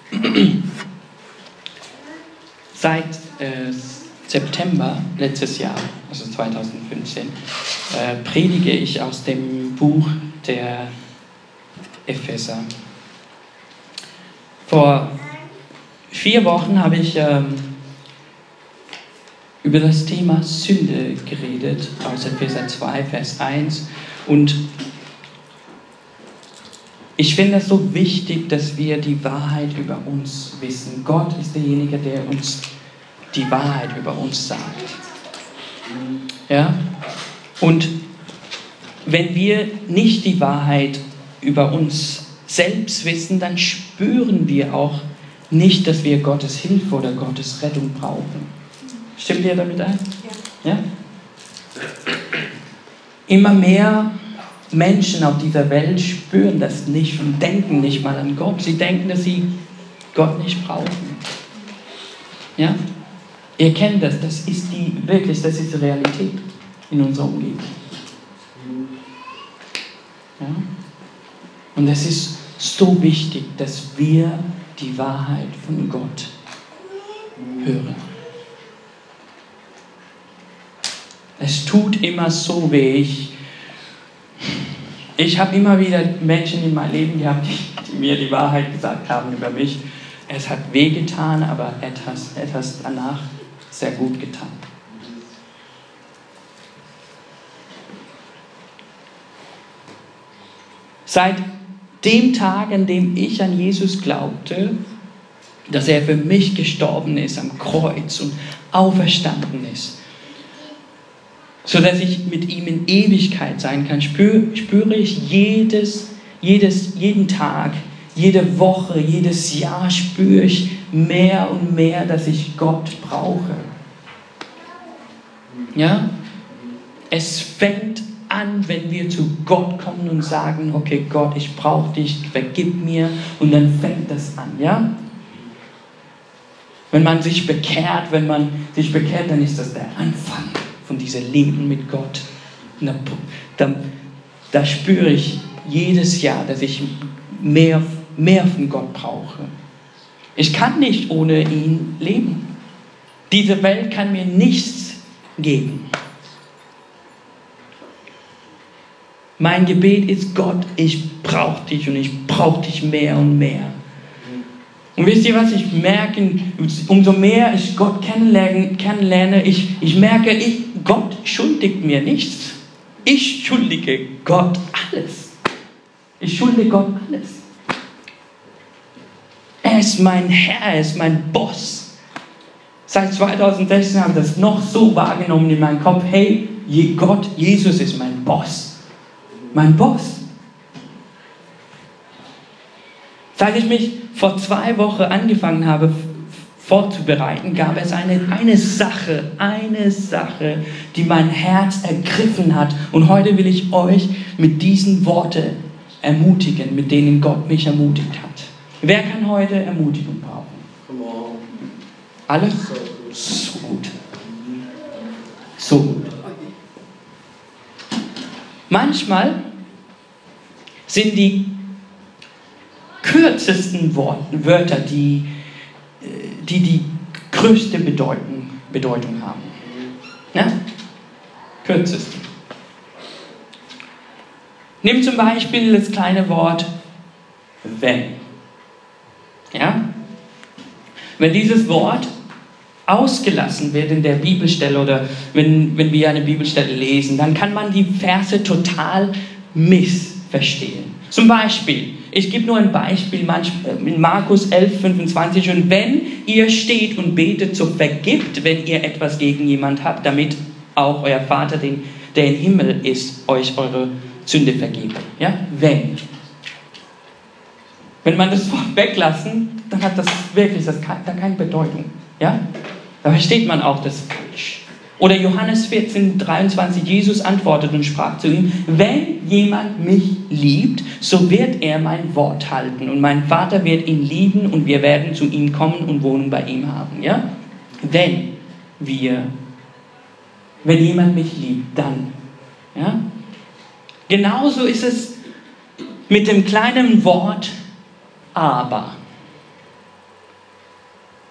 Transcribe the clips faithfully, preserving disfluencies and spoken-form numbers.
Seit äh, September letztes Jahr, also zweitausendfünfzehn, äh, predige ich aus dem Buch der Epheser. Vor vier Wochen habe ich ähm, über das Thema Sünde geredet, aus Epheser zwei, Vers eins. Und ich finde es so wichtig, dass wir die Wahrheit über uns wissen. Gott ist derjenige, der uns die Wahrheit über uns sagt. Ja? Und wenn wir nicht die Wahrheit über uns selbst wissen, dann spüren wir auch nicht, dass wir Gottes Hilfe oder Gottes Rettung brauchen. Stimmt ihr damit ein? Ja. Ja? Immer mehr Menschen auf dieser Welt spüren das nicht und denken nicht mal an Gott. Sie denken, dass sie Gott nicht brauchen. Ja? Ihr kennt das, das ist die, wirklich, das ist die Realität in unserer Umgebung. Ja? Und es ist so wichtig, dass wir die Wahrheit von Gott hören. Es tut immer so weh. Ich, ich habe immer wieder Menschen in meinem Leben gehabt, die, die mir die Wahrheit gesagt haben über mich. Es hat wehgetan, aber etwas, etwas danach sehr gut getan. Seit dem Tag, an dem ich an Jesus glaubte, dass er für mich gestorben ist am Kreuz und auferstanden ist, sodass ich mit ihm in Ewigkeit sein kann, spüre, spüre ich jedes, jedes, jeden Tag, jede Woche, jedes Jahr spüre ich mehr und mehr, dass ich Gott brauche. Ja? Es fängt an, wenn wir zu Gott kommen und sagen, okay Gott, ich brauche dich, vergib mir, und dann fängt das an, ja? Wenn man sich bekehrt, wenn man sich bekehrt, dann ist das der Anfang von diesem Leben mit Gott. Da, da, da spüre ich jedes Jahr, dass ich mehr, mehr von Gott brauche. Ich kann nicht ohne ihn leben. Diese Welt kann mir nichts geben. Mein Gebet ist, Gott, ich brauche dich und ich brauche dich mehr und mehr. Und wisst ihr was, ich merke, umso mehr ich Gott kennenlerne, kennenlerne ich, ich merke, ich, Gott schuldigt mir nichts. Ich schuldige Gott alles. Ich schuldige Gott alles. Er ist mein Herr, er ist mein Boss. Seit zweitausendsechzehn habe ich das noch so wahrgenommen in meinem Kopf. Hey, Gott, Jesus ist mein Boss. Mein Boss. Seit ich mich vor zwei Wochen angefangen habe vorzubereiten, gab es eine, eine Sache, eine Sache, die mein Herz ergriffen hat. Und heute will ich euch mit diesen Worten ermutigen, mit denen Gott mich ermutigt hat. Wer kann heute Ermutigung brauchen? Alle? So gut. So gut. Manchmal sind die kürzesten Worte, Wörter, die, die die größte Bedeutung, Bedeutung haben. Ja? Kürzeste. Nimm zum Beispiel das kleine Wort wenn. Ja? Wenn dieses Wort ausgelassen wird in der Bibelstelle oder wenn, wenn wir eine Bibelstelle lesen, dann kann man die Verse total missverstehen. Zum Beispiel, ich gebe nur ein Beispiel, in Markus elf, fünfundzwanzig, und wenn ihr steht und betet, so vergibt, wenn ihr etwas gegen jemand habt, damit auch euer Vater, den, der im Himmel ist, euch eure Sünde vergibt. Ja? Wenn. Wenn man das Wort weglassen, dann hat das wirklich das dann keine Bedeutung. Ja? Da versteht man auch das falsch. Oder Johannes vierzehn, dreiundzwanzig, Jesus antwortet und sprach zu ihm, wenn jemand mich liebt, so wird er mein Wort halten und mein Vater wird ihn lieben und wir werden zu ihm kommen und Wohnung bei ihm haben. Ja? Wenn wir, wenn jemand mich liebt, dann. Ja? Genauso ist es mit dem kleinen Wort aber.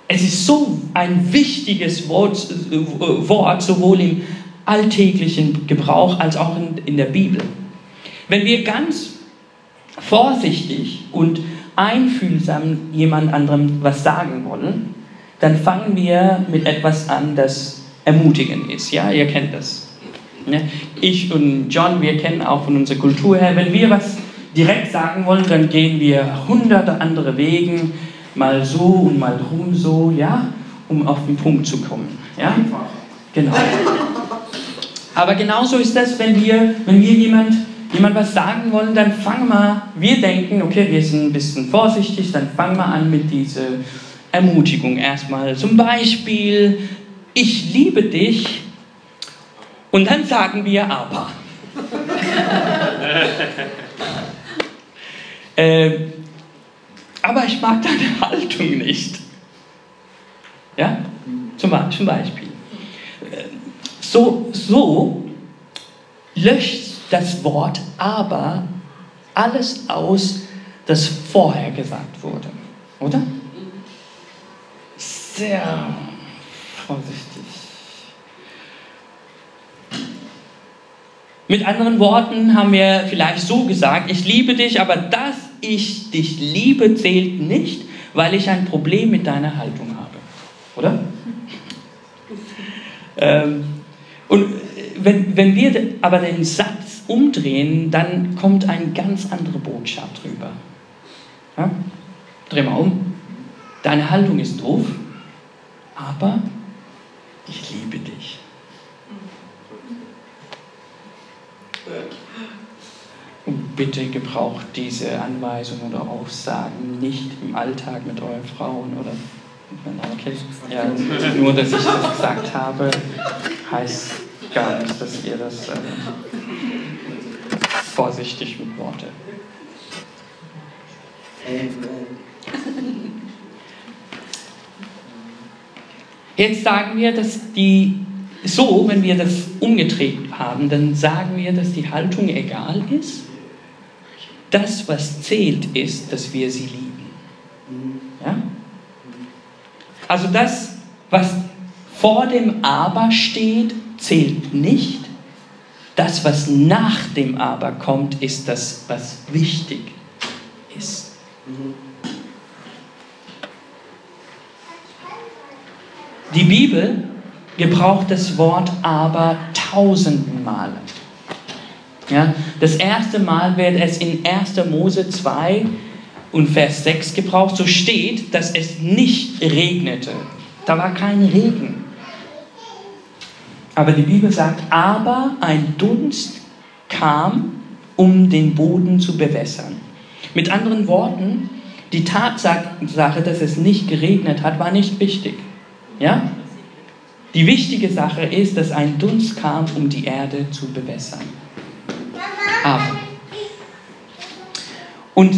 Es ist so ein wichtiges Wort, Wort sowohl im alltäglichen Gebrauch als auch in, in der Bibel. Wenn wir ganz vorsichtig und einfühlsam jemand anderem was sagen wollen, dann fangen wir mit etwas an, das ermutigend ist. Ja, ihr kennt das. Ich und John, wir kennen auch von unserer Kultur her, wenn wir was direkt sagen wollen, dann gehen wir hunderte andere Wegen, mal so und mal rum so, ja, um auf den Punkt zu kommen. Ja? Genau. Aber genauso ist das, wenn wir, wenn wir jemand, jemand was sagen wollen, dann fangen wir, wir denken, okay, wir sind ein bisschen vorsichtig, dann fangen wir an mit dieser Ermutigung erstmal. Zum Beispiel, ich liebe dich, und dann sagen wir aber. äh, aber ich mag deine Haltung nicht. Ja? Zum, zum Beispiel. So, so löscht das Wort aber alles aus, das vorher gesagt wurde. Oder? Sehr vorsichtig. Mit anderen Worten haben wir vielleicht so gesagt, ich liebe dich, aber dass ich dich liebe, zählt nicht, weil ich ein Problem mit deiner Haltung habe. Oder? ähm, und wenn, wenn wir aber den Satz umdrehen, dann kommt eine ganz andere Botschaft rüber. Ja? Dreh mal um. Deine Haltung ist doof, aber ich liebe dich. Und bitte gebraucht diese Anweisungen oder Aussagen nicht im Alltag mit euren Frauen oder mit euren Kindern. Ja, nur, dass ich das gesagt habe, heißt gar nicht, dass ihr das äh, vorsichtig mit Worte. Jetzt sagen wir, dass die so, wenn wir das umgedreht haben, dann sagen wir, dass die Haltung egal ist. Das, was zählt, ist, dass wir sie lieben. Ja? Also das, was vor dem Aber steht, zählt nicht. Das, was nach dem Aber kommt, ist das, was wichtig ist. Die Bibel gebraucht das Wort aber tausenden Male. Ja, das erste Mal wird es in erster Mose zwei und Vers sechs gebraucht. So steht, dass es nicht regnete. Da war kein Regen. Aber die Bibel sagt, aber ein Dunst kam, um den Boden zu bewässern. Mit anderen Worten, die Tatsache, dass es nicht geregnet hat, war nicht wichtig. Ja? Die wichtige Sache ist, dass ein Dunst kam, um die Erde zu bewässern. Aber. Und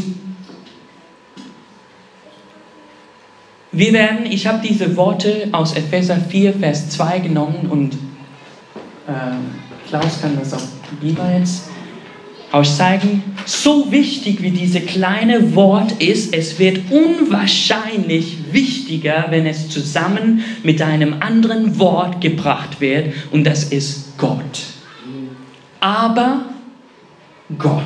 wir werden, ich habe diese Worte aus Epheser vier, Vers zwei genommen und äh, Klaus kann das auf Beamer jetzt euch zeigen. So wichtig wie dieses kleine Wort ist, es wird unwahrscheinlich wichtiger, wenn es zusammen mit einem anderen Wort gebracht wird, und das ist Gott. Aber Gott.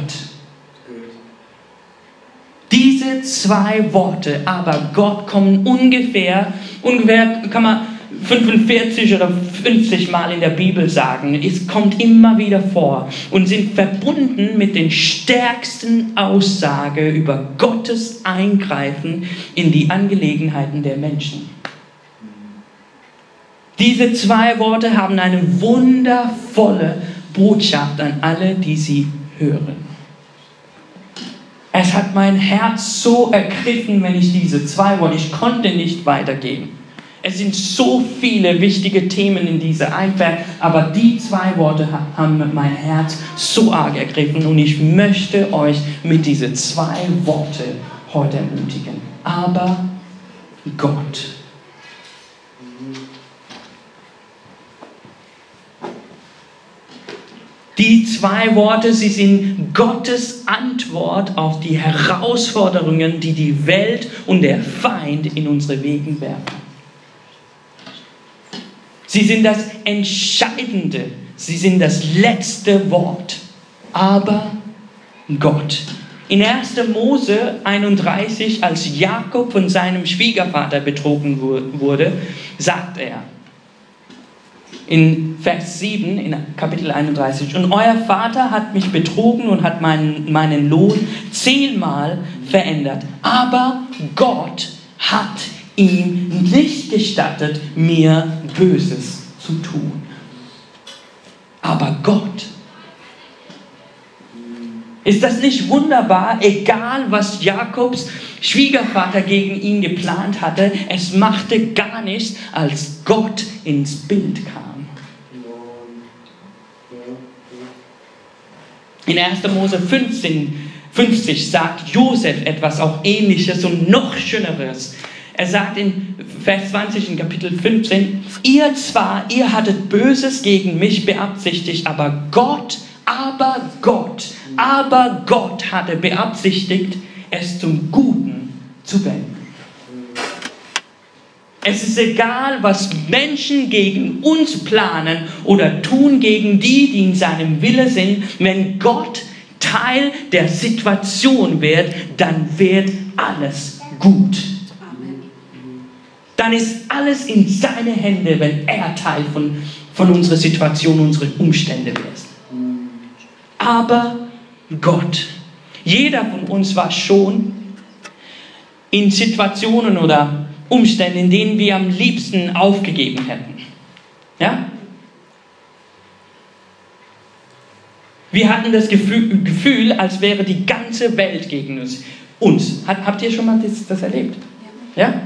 Diese zwei Worte, aber Gott, kommen ungefähr, ungefähr kann man fünfundvierzig oder fünfzig Mal in der Bibel sagen. Es kommt immer wieder vor und sind verbunden mit den stärksten Aussagen über Gottes Eingreifen in die Angelegenheiten der Menschen. Diese zwei Worte haben eine wundervolle Botschaft an alle, die sie hören. Es hat mein Herz so ergriffen, wenn ich diese zwei Worte, ich konnte nicht weitergehen. Es sind so viele wichtige Themen in dieser Einfälle, aber die zwei Worte haben mein Herz so arg ergriffen und ich möchte euch mit diesen zwei Worten heute ermutigen. Aber Gott. Die zwei Worte, sie sind Gottes Antwort auf die Herausforderungen, die die Welt und der Feind in unsere Wege werfen. Sie sind das Entscheidende. Sie sind das letzte Wort. Aber Gott. In erster Mose einunddreißig, als Jakob von seinem Schwiegervater betrogen wurde, sagt er in Vers sieben, in Kapitel einunddreißig, und euer Vater hat mich betrogen und hat meinen, meinen Lohn zehnmal verändert. Aber Gott hat ihm nicht gestattet, mir Böses zu tun. Aber Gott. Ist das nicht wunderbar? Egal, was Jakobs Schwiegervater gegen ihn geplant hatte, es machte gar nichts, als Gott ins Bild kam. In erster Mose fünfzehn, fünfzig sagt Josef etwas auch Ähnliches und noch Schöneres. Er sagt in Vers zwanzig in Kapitel fünfzehn, ihr zwar, ihr hattet Böses gegen mich beabsichtigt, aber Gott, aber Gott, aber Gott hatte beabsichtigt, es zum Guten zu wenden. Es ist egal, was Menschen gegen uns planen oder tun gegen die, die in seinem Wille sind. Wenn Gott Teil der Situation wird, dann wird alles gut. Dann ist alles in seine Hände, wenn er Teil von, von unserer Situation, unserer Umstände wird. Aber Gott. Jeder von uns war schon in Situationen oder Umständen, in denen wir am liebsten aufgegeben hätten. Ja? Wir hatten das Gefühl, Gefühl, als wäre die ganze Welt gegen uns. uns. Hat, habt ihr schon mal das, das erlebt? Ja? Ja?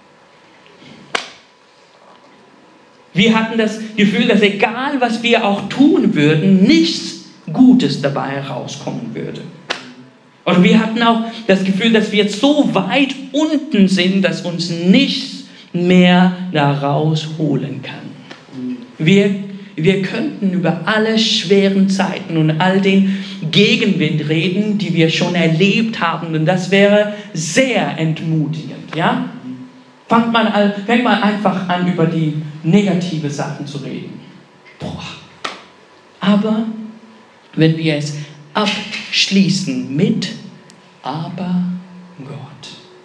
Wir hatten das Gefühl, dass egal, was wir auch tun würden, nichts Gutes dabei herauskommen würde. Und wir hatten auch das Gefühl, dass wir so weit unten sind, dass uns nichts mehr da rausholen kann. Wir, wir könnten über alle schweren Zeiten und all den Gegenwind reden, die wir schon erlebt haben. Und das wäre sehr entmutigend. Ja? Fangt man, an, fängt man einfach an, über die negative Sachen zu reden. Boah. Aber wenn wir es abschließen mit aber Gott.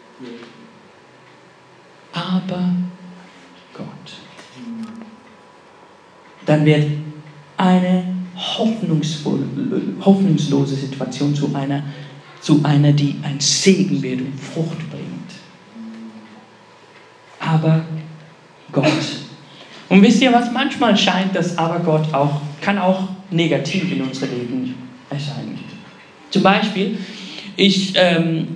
Aber Gott. Dann wird eine hoffnungsvolle, hoffnungslose Situation zu einer, zu einer, die ein Segen wird und Frucht bringt. Aber Gott. Und wisst ihr was? Manchmal scheint das aber Gott auch, kann auch negativ in unserem Leben erscheinen. Zum Beispiel, ich ähm,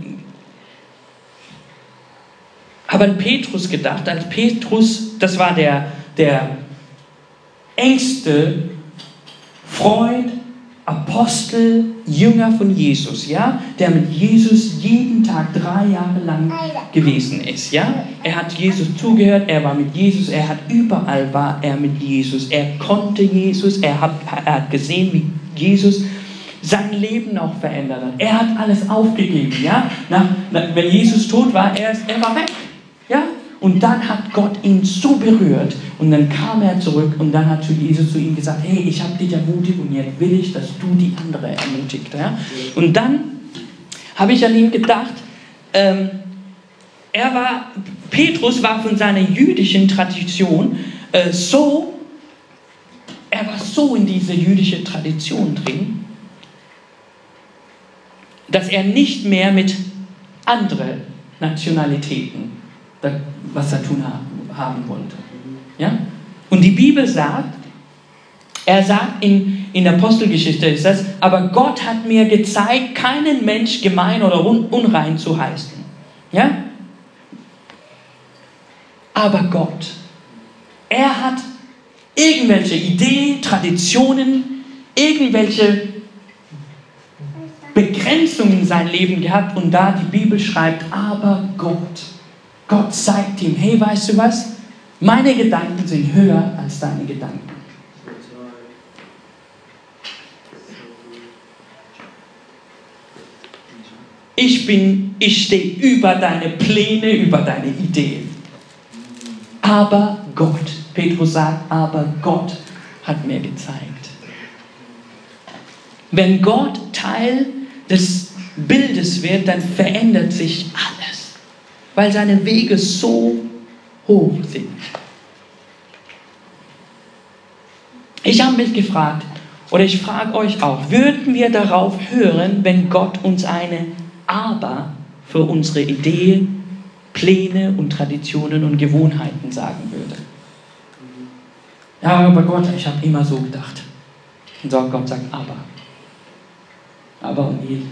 habe an Petrus gedacht, als Petrus, das war der, der engste Freund, Apostel, Jünger von Jesus, ja, der mit Jesus jeden Tag drei Jahre lang gewesen ist, ja. Er hat Jesus zugehört, er war mit Jesus, er hat überall war er mit Jesus, er konnte Jesus, er hat, er hat gesehen, wie Jesus sein Leben auch verändert hat. Er hat alles aufgegeben, ja. Nach, nach, wenn Jesus tot war, er, ist, er war weg, ja. Und dann hat Gott ihn so berührt und dann kam er zurück und dann hat Jesus zu ihm gesagt, hey, ich habe dich ermutigt und jetzt will ich, dass du die andere ermutigst. Ja? Und dann habe ich an ihn gedacht, ähm, er war, Petrus war von seiner jüdischen Tradition äh, so, er war so in diese jüdische Tradition drin, dass er nicht mehr mit anderen Nationalitäten was er tun haben, haben wollte. Ja? Und die Bibel sagt, er sagt in, in der Apostelgeschichte ist das, aber Gott hat mir gezeigt, keinen Mensch gemein oder un, unrein zu heißen. Ja? Aber Gott, er hat irgendwelche Ideen, Traditionen, irgendwelche Begrenzungen in seinem Leben gehabt und da die Bibel schreibt, aber Gott, Gott zeigt ihm, hey, weißt du was? Meine Gedanken sind höher als deine Gedanken. Ich bin, ich stehe über deine Pläne, über deine Ideen. Aber Gott Petrus sagt, aber Gott hat mir gezeigt. Wenn Gott Teil des Bildes wird, dann verändert sich alles, weil seine Wege so hoch sind. Ich habe mich gefragt, oder ich frage euch auch, würden wir darauf hören, wenn Gott uns eine Aber für unsere Ideen, Pläne und Traditionen und Gewohnheiten sagen würde? Ja, aber Gott, ich habe immer so gedacht. Und so Gott sagt, aber. Aber und nie.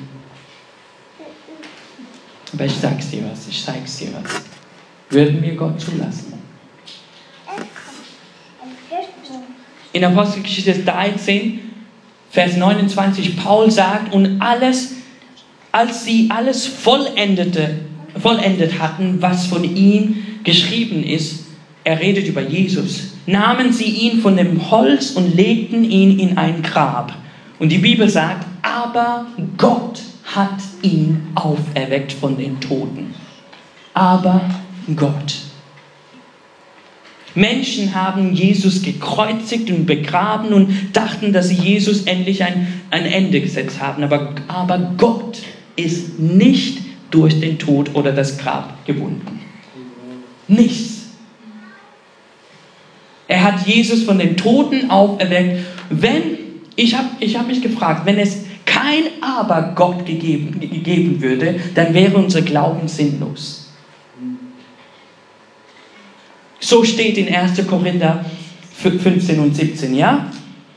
Aber ich sag's dir was, ich zeig's dir was. Würden wir Gott zulassen? In Apostelgeschichte dreizehn, Vers neunundzwanzig, Paul sagt, und alles, als sie alles vollendete, vollendet hatten, was von ihm geschrieben ist, er redet über Jesus, nahmen sie ihn von dem Holz und legten ihn in ein Grab. Und die Bibel sagt, aber Gott hat ihn auferweckt von den Toten. Aber Gott. Menschen haben Jesus gekreuzigt und begraben und dachten, dass sie Jesus endlich ein, ein Ende gesetzt haben. Aber, aber Gott ist nicht durch den Tod oder das Grab gebunden. Nichts. Er hat Jesus von den Toten auferweckt. Wenn, ich habe ich hab mich gefragt, wenn es kein Aber Gott gegeben, gegeben würde, dann wäre unser Glauben sinnlos. So steht in erster Korinther fünfzehn und siebzehn, ja?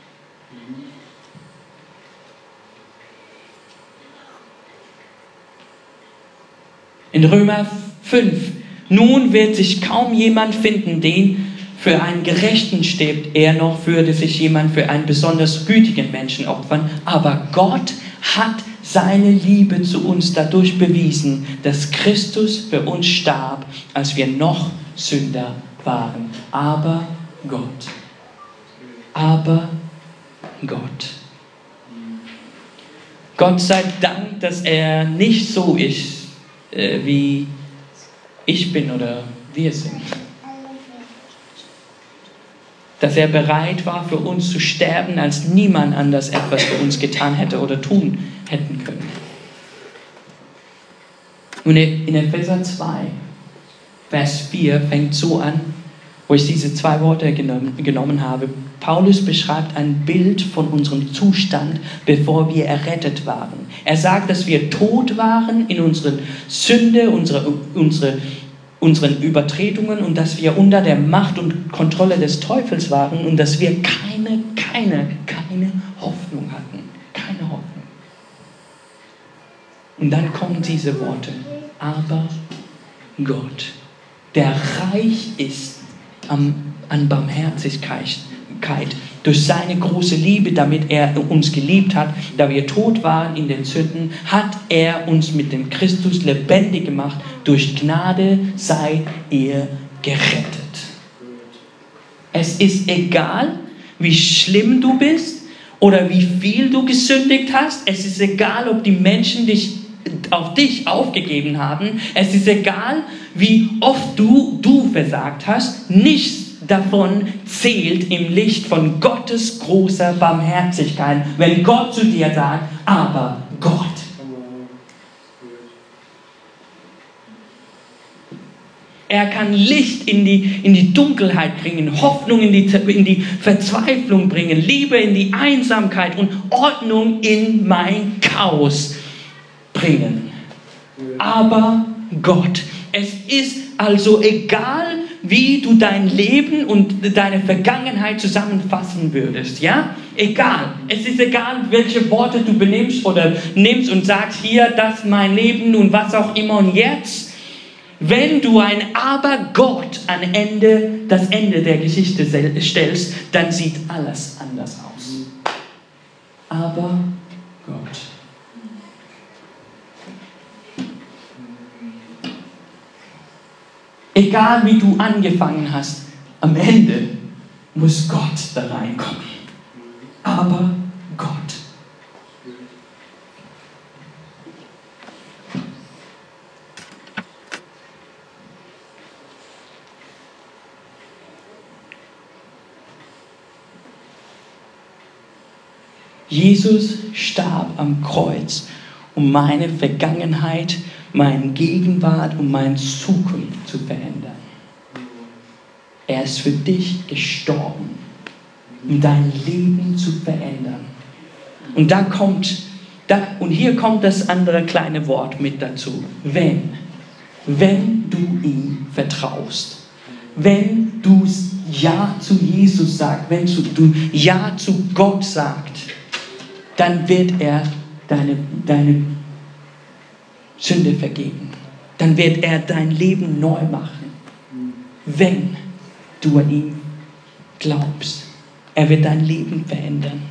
In Römer fünf. Nun wird sich kaum jemand finden, den für einen Gerechten stirbt, eher noch würde sich jemand für einen besonders gütigen Menschen opfern. Aber Gott hat seine Liebe zu uns dadurch bewiesen, dass Christus für uns starb, als wir noch Sünder waren. Aber Gott. Aber Gott. Gott sei Dank, dass er nicht so ist, äh, wie ich bin oder wir sind. Dass er bereit war, für uns zu sterben, als niemand anders etwas für uns getan hätte oder tun hätten können. Und in Epheser zwei, Vers vier fängt so an, wo ich diese zwei Worte genommen, genommen habe. Paulus beschreibt ein Bild von unserem Zustand, bevor wir errettet waren. Er sagt, dass wir tot waren in unseren Sünde, unsere, unsere unseren Übertretungen und dass wir unter der Macht und Kontrolle des Teufels waren und dass wir keine, keine, keine Hoffnung hatten. Keine Hoffnung. Und dann kommen diese Worte. Aber Gott, der reich ist an, an Barmherzigkeit, durch seine große Liebe, damit er uns geliebt hat, da wir tot waren in den Sünden, hat er uns mit dem Christus lebendig gemacht. Durch Gnade seid ihr gerettet. Es ist egal, wie schlimm du bist oder wie viel du gesündigt hast. Es ist egal, ob die Menschen dich auf dich aufgegeben haben. Es ist egal, wie oft du, du versagt hast. Nichts davon zählt im Licht von Gottes großer Barmherzigkeit, wenn Gott zu dir sagt, aber Gott. Er kann Licht in die, in die Dunkelheit bringen, Hoffnung in die, in die Verzweiflung bringen, Liebe in die Einsamkeit und Ordnung in mein Chaos bringen. Aber Gott, es ist also egal, wie du dein Leben und deine Vergangenheit zusammenfassen würdest, ja? Egal. Es ist egal, welche Worte du benimmst oder nimmst und sagst, hier, das ist mein Leben und was auch immer und jetzt. Wenn du ein Aber Gott an Ende, das Ende der Geschichte stellst, dann sieht alles anders aus. Aber Gott. Egal wie du angefangen hast, am Ende muss Gott da reinkommen. Aber Gott. Jesus starb am Kreuz, um meine Vergangenheit, meine Gegenwart und meine Zukunft zu verändern. Er ist für dich gestorben, um dein Leben zu verändern. Und da kommt, da, und hier kommt das andere kleine Wort mit dazu. Wenn. Wenn du ihm vertraust. Wenn du Ja zu Jesus sagst, wenn du Ja zu Gott sagst, dann wird er deine, deine Sünde vergeben. Dann wird er dein Leben neu machen. Wenn du an ihn glaubst. Er wird dein Leben verändern.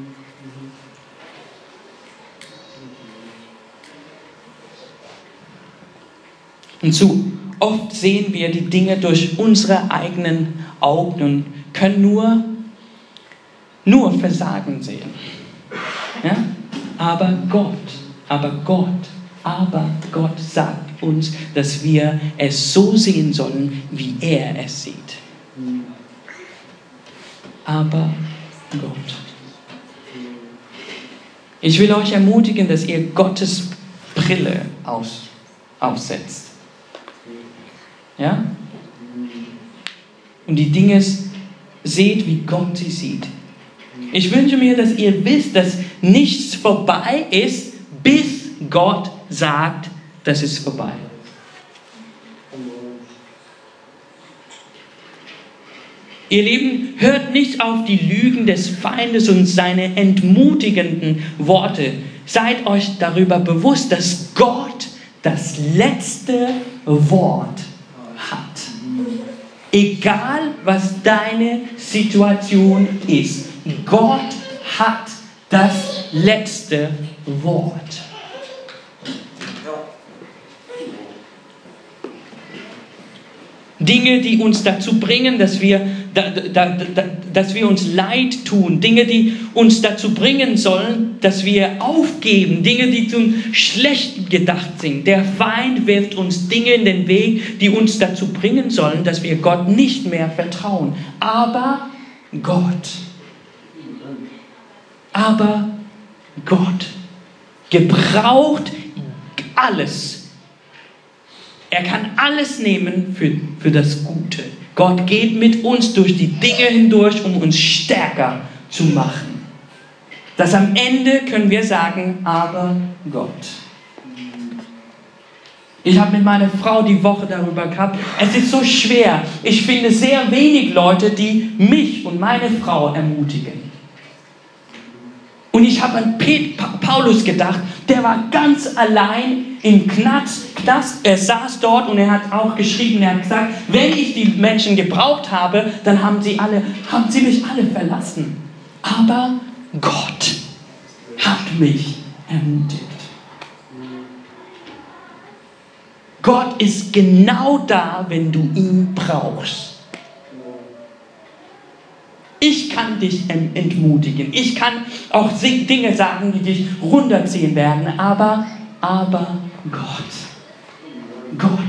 Und zu oft sehen wir die Dinge durch unsere eigenen Augen und können nur, nur Versagen sehen. Ja? Aber Gott, aber Gott, aber Gott sagt uns, dass wir es so sehen sollen, wie er es sieht. Aber Gott. Ich will euch ermutigen, dass ihr Gottes Brille aus, aufsetzt. Ja? Und die Dinge seht, wie Gott sie sieht. Ich wünsche mir, dass ihr wisst, dass nichts vorbei ist, bis Gott sagt, das ist vorbei. Ihr Lieben, hört nicht auf die Lügen des Feindes und seine entmutigenden Worte. Seid euch darüber bewusst, dass Gott das letzte Wort hat. Egal, was deine Situation ist, Gott hat das letzte Wort. Dinge, die uns dazu bringen, dass wir, da, da, da, dass wir uns leid tun. Dinge, die uns dazu bringen sollen, dass wir aufgeben. Dinge, die zum Schlechten gedacht sind. Der Feind wirft uns Dinge in den Weg, die uns dazu bringen sollen, dass wir Gott nicht mehr vertrauen. Aber Gott, aber Gott gebraucht alles. Er kann alles nehmen für, für das Gute. Gott geht mit uns durch die Dinge hindurch, um uns stärker zu machen. Dass am Ende können wir sagen, aber Gott. Ich habe mit meiner Frau die Woche darüber gehabt. Es ist so schwer. Ich finde sehr wenig Leute, die mich und meine Frau ermutigen. Und ich habe an Paulus gedacht, der war ganz allein im Knast, Knast, er saß dort und er hat auch geschrieben, er hat gesagt, wenn ich die Menschen gebraucht habe, dann haben sie, alle, haben sie mich alle verlassen. Aber Gott hat mich ermutigt. Gott ist genau da, wenn du ihn brauchst. Ich kann dich entmutigen. Ich kann auch Dinge sagen, die dich runterziehen werden. Aber, aber Gott. Gott.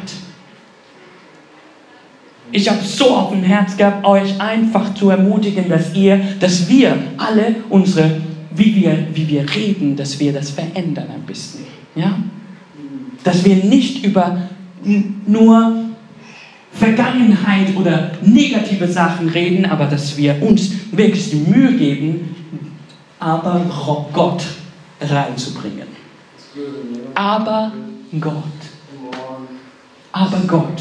Ich habe so auf dem Herz gehabt, euch einfach zu ermutigen, dass ihr, dass wir alle unsere, wie wir, wie wir reden, dass wir das verändern ein bisschen. Ja? Dass wir nicht über nur Vergangenheit oder negative Sachen reden, aber dass wir uns wirklich die Mühe geben, aber Gott reinzubringen. Aber Gott. Aber Gott.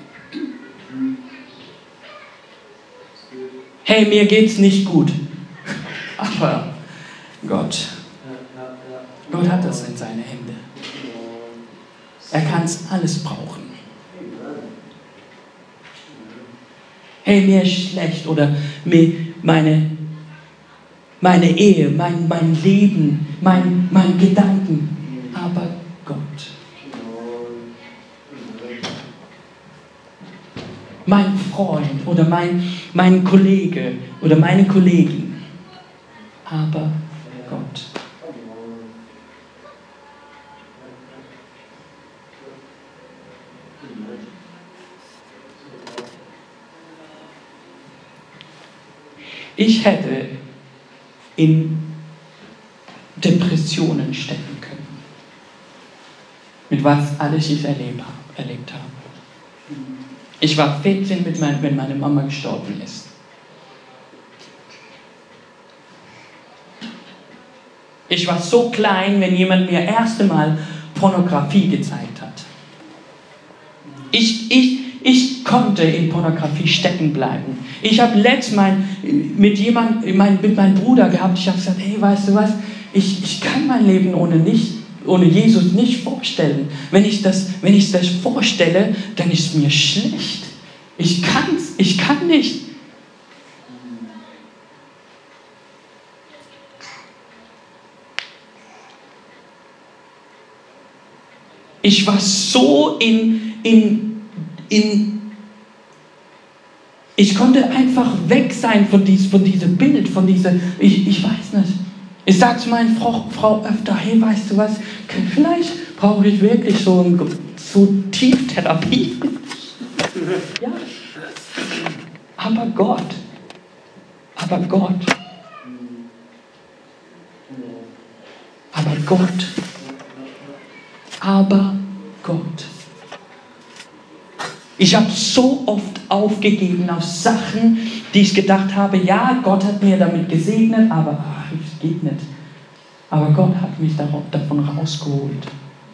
Hey, mir geht's nicht gut. Aber Gott. Gott hat das in seine Hände. Er kann es alles brauchen. Hey, mir ist schlecht oder mir, meine, meine Ehe, mein, mein Leben, mein, mein Gedanken. Aber Gott. Mein Freund oder mein, mein Kollege oder meine Kollegin. Aber Gott. Ich hätte in Depressionen stecken können. Mit was alles ich erlebt habe. Erlebt habe. Ich war vierzehn, mit mein, wenn meine Mama gestorben ist. Ich war so klein, wenn jemand mir das erste Mal Pornografie gezeigt hat. Ich, ich, ich konnte in Pornografie stecken bleiben. Ich habe letztens mein, mit jemand, mein, mit meinem Bruder gehabt, ich habe gesagt, hey, weißt du was, ich, ich kann mein Leben ohne, nicht, ohne Jesus nicht vorstellen. Wenn ich, das, wenn ich das vorstelle, dann ist es mir schlecht. Ich kann's, ich kann nicht. Ich war so in, in, in, ich konnte einfach weg sein von, dies, von diesem Bild, von dieser, ich, ich weiß nicht. Ich sage zu meiner Frau, Frau öfter, hey, weißt du was, vielleicht brauche ich wirklich so, ein, so Tieftherapie. Ja. Aber Gott, aber Gott, aber Gott, aber Gott. Ich habe so oft aufgegeben auf Sachen, die ich gedacht habe, ja, Gott hat mir damit gesegnet, aber ach, es geht nicht. Aber Gott hat mich davon rausgeholt.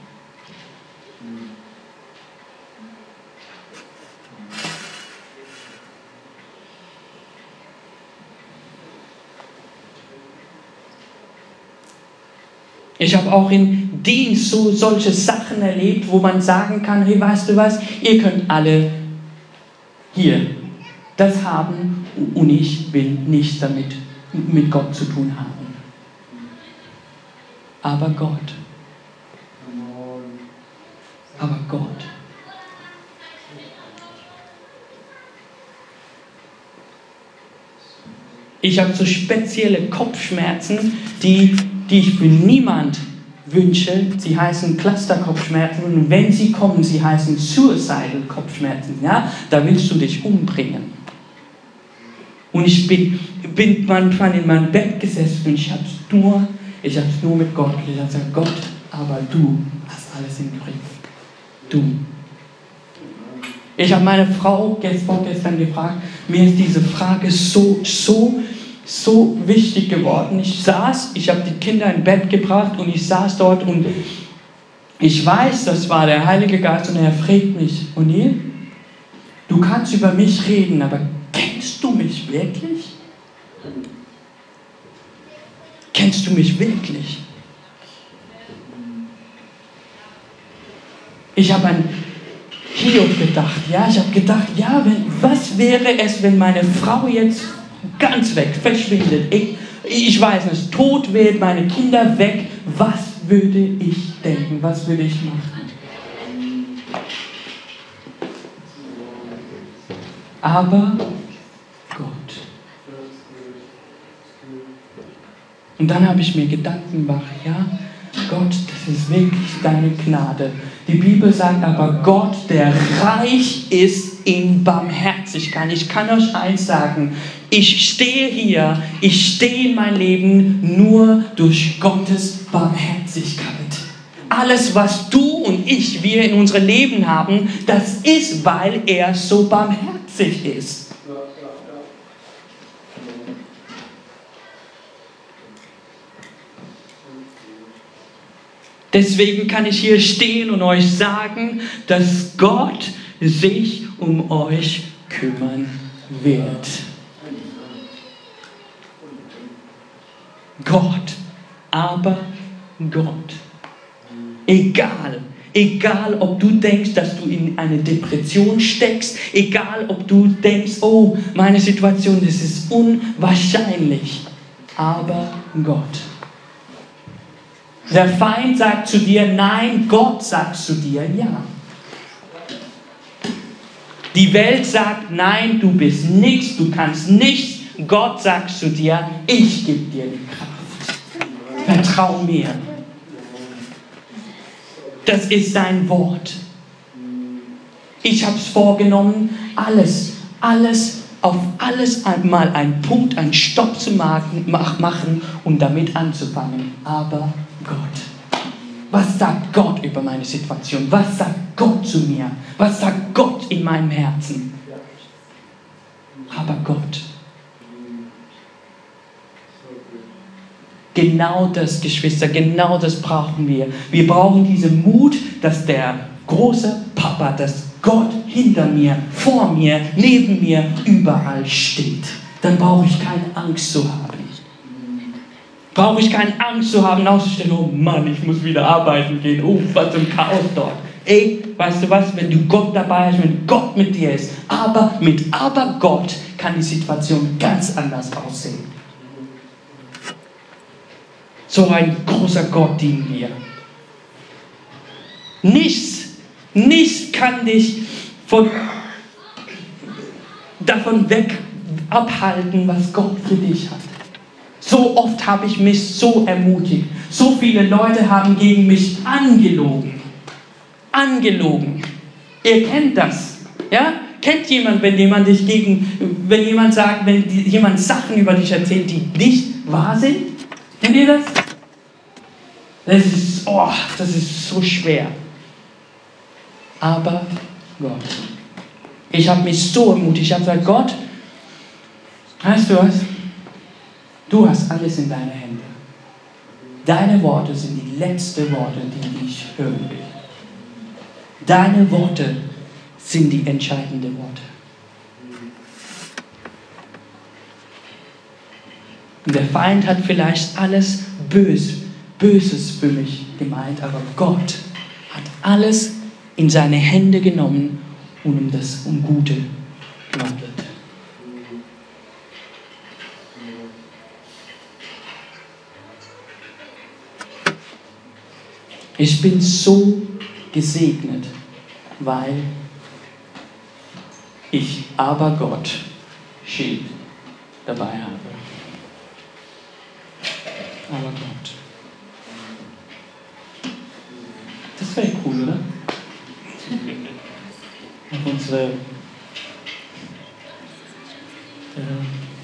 Ich habe auch im Dienst so solche Sachen erlebt, wo man sagen kann, hey, weißt du was, ihr könnt alle hier das haben und ich will nichts damit mit Gott zu tun haben. Aber Gott, aber Gott. Ich habe so spezielle Kopfschmerzen, die die ich für niemand wünsche. Sie heißen Cluster-Kopfschmerzen und wenn sie kommen, sie heißen Suicidal-Kopfschmerzen. Ja? Da willst du dich umbringen. Und ich bin, bin manchmal in meinem Bett gesessen und ich habe es nur, ich habe es nur mit Gott. Ich habe gesagt, Gott, aber du hast alles im Griff. Du. Ich habe meine Frau vorgestern gefragt, mir ist diese Frage so, so so wichtig geworden. Ich saß, ich habe die Kinder ins Bett gebracht und ich saß dort und ich weiß, das war der Heilige Geist und er fragt mich, O'Neill, du kannst über mich reden, aber kennst du mich wirklich? Kennst du mich wirklich? Ich habe an Hiob gedacht, ja, ich habe gedacht, ja, wenn, was wäre es, wenn meine Frau jetzt ganz weg, verschwindet. Ich, ich weiß nicht, tot wird, meine Kinder weg. Was würde ich denken? Was würde ich machen? Aber Gott. Und dann habe ich mir Gedanken gemacht, ja, Gott, das ist wirklich deine Gnade. Die Bibel sagt aber, Gott, der reich ist in Barmherzigkeit. Ich kann euch eins sagen, ich stehe hier, ich stehe in mein Leben nur durch Gottes Barmherzigkeit. Alles, was du und ich, wir in unserem Leben haben, das ist, weil er so barmherzig ist. Deswegen kann ich hier stehen und euch sagen, dass Gott sich um euch kümmern wird. Gott, aber Gott. Egal, egal ob du denkst, dass du in eine Depression steckst, egal ob du denkst, oh, meine Situation, das ist unwahrscheinlich, aber Gott. Der Feind sagt zu dir nein, Gott sagt zu dir ja. Die Welt sagt nein, du bist nichts, du kannst nichts. Gott sagt zu dir, ich gebe dir die Kraft. Vertrau mir. Das ist sein Wort. Ich habe es vorgenommen, alles, alles auf alles einmal einen Punkt, einen Stopp zu machen und damit anzufangen. Aber Gott. Was sagt Gott über meine Situation? Was sagt Gott zu mir? Was sagt Gott in meinem Herzen? Aber Gott. Genau das, Geschwister, genau das brauchen wir. Wir brauchen diesen Mut, dass der große Papa, dass Gott hinter mir, vor mir, neben mir, überall steht. Dann brauche ich keine Angst zu haben. Brauche ich keine Angst zu haben, auszustellen, oh Mann, ich muss wieder arbeiten gehen. Oh, was für ein Chaos dort. Ey, weißt du was, wenn du Gott dabei hast, wenn Gott mit dir ist, aber mit aber Gott kann die Situation ganz anders aussehen. So ein großer Gott dienen wir. Nichts, nichts kann dich von, davon weg abhalten, was Gott für dich hat. So oft habe ich mich so ermutigt. So viele Leute haben gegen mich angelogen. Angelogen. Ihr kennt das. Ja? Kennt jemand, wenn jemand dich gegen, wenn jemand sagt, wenn jemand Sachen über dich erzählt, die nicht wahr sind? Kennt ihr das? Das ist, oh, das ist so schwer. Aber Gott. Ich habe mich so ermutigt. Ich habe gesagt, Gott, weißt du was? Du hast alles in deinen Händen. Deine Worte sind die letzten Worte, die ich hören will. Deine Worte sind die entscheidenden Worte. Und der Feind hat vielleicht alles Böse, Böses für mich gemeint, aber Gott hat alles in seine Hände genommen und um das um Gute gewandelt. Ich bin so gesegnet, weil ich aber Gott Schild dabei habe. Aber Gott. Das wäre cool, oder? Auf unsere äh,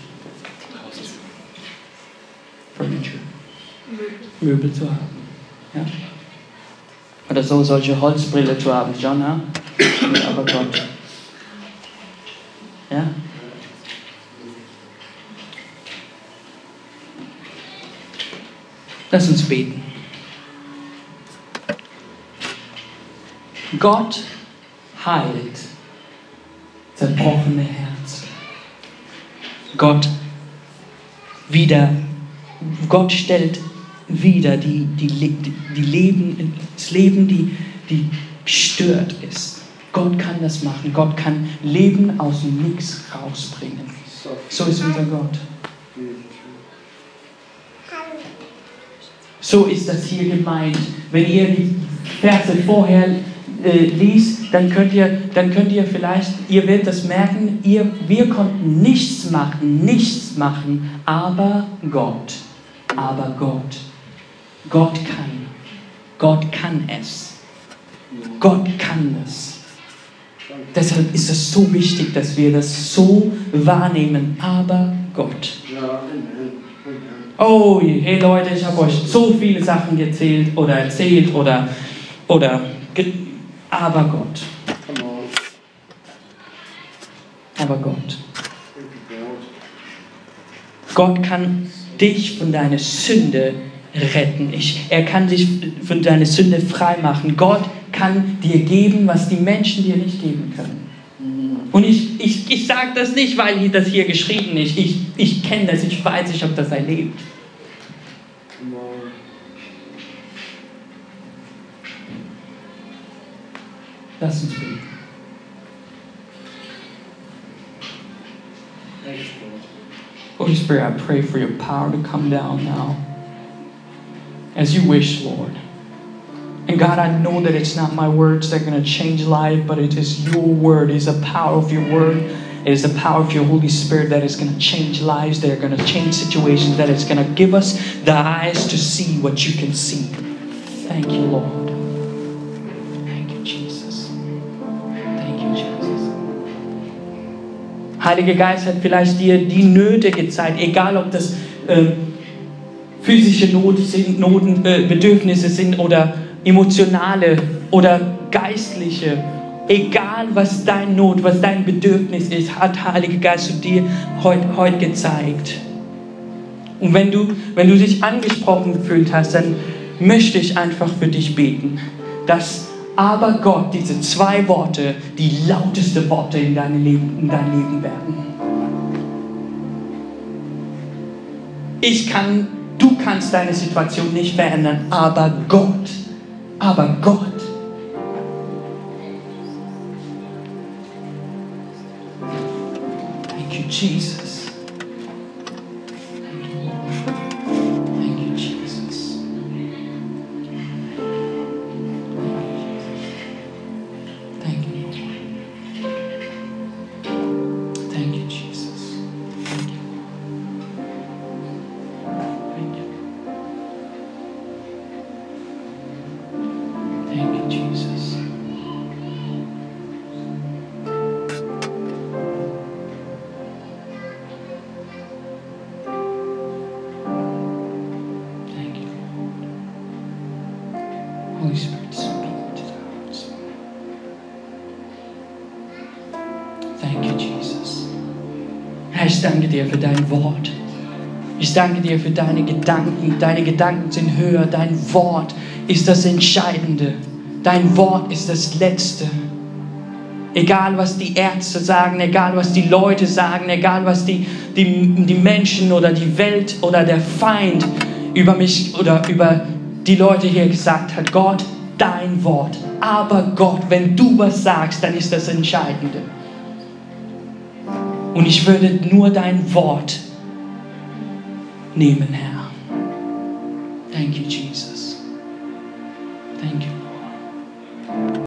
Furniture, Möbel zu haben. Ja? Oder so solche Holzbrille zu haben, John, ha? Aber Gott. Ja? Lass uns beten. Gott heilt zerbrochene Herzen. Gott wieder, Gott stellt wieder die, die, die, die Leben, das Leben, die, die gestört ist. Gott kann das machen. Gott kann Leben aus dem Nix rausbringen. So ist unser Gott. So ist das hier gemeint. Wenn ihr die Verse vorher äh, liest, dann könnt ihr, dann könnt ihr vielleicht, ihr werdet das merken, ihr, wir konnten nichts machen, nichts machen, aber Gott, aber Gott. Gott kann. Gott kann es. Gott kann es. Deshalb ist es so wichtig, dass wir das so wahrnehmen. Aber Gott. Oh, hey Leute, ich habe euch so viele Sachen erzählt oder erzählt oder, oder aber Gott. Aber Gott. Gott kann dich von deiner Sünde retten. Ich, er kann dich von deiner Sünde frei machen. Gott kann dir geben, was die Menschen dir nicht geben können. Und ich, ich, ich sage das nicht, weil das hier geschrieben ist. Ich, ich kenne das, ich weiß, ich habe das erlebt. Lass uns beten. Holy Spirit, I pray for your power to come down now. As you wish, Lord. And God, I know that it's not my words that are going to change life, but it is your word. It is the power of your word. It is the power of your Holy Spirit that is going to change lives, that are going to change situations, that is going to give us the eyes to see what you can see. Thank you, Lord. Thank you, Jesus. Thank you, Jesus. Heiliger Geist hat vielleicht dir die Nöte gezeigt, egal ob das äh, physische Not sind, Noten, äh, Bedürfnisse sind oder emotionale oder geistliche. Egal was dein Not, was dein Bedürfnis ist, hat Heiliger Geist zu dir heute heut gezeigt. Und wenn du, wenn du dich angesprochen gefühlt hast, dann möchte ich einfach für dich beten, dass aber Gott diese zwei Worte die lauteste Worte in deinem Leben, in dein Leben werden. Ich kann, du kannst deine Situation nicht verändern, aber Gott, aber Gott. Thank you, Jesus. Holy Spirit, speak to the hearts. Thank you, Jesus. Herr, ich danke dir für dein Wort. Ich danke dir für deine Gedanken. Deine Gedanken sind höher. Dein Wort ist das Entscheidende. Dein Wort ist das Letzte. Egal, was die Ärzte sagen, egal, was die Leute sagen, egal, was die, die, die Menschen oder die Welt oder der Feind über mich oder über die Leute hier gesagt hat, Gott, dein Wort. Aber Gott, wenn du was sagst, dann ist das Entscheidende. Und ich würde nur dein Wort nehmen, Herr. Thank you, Jesus. Thank you.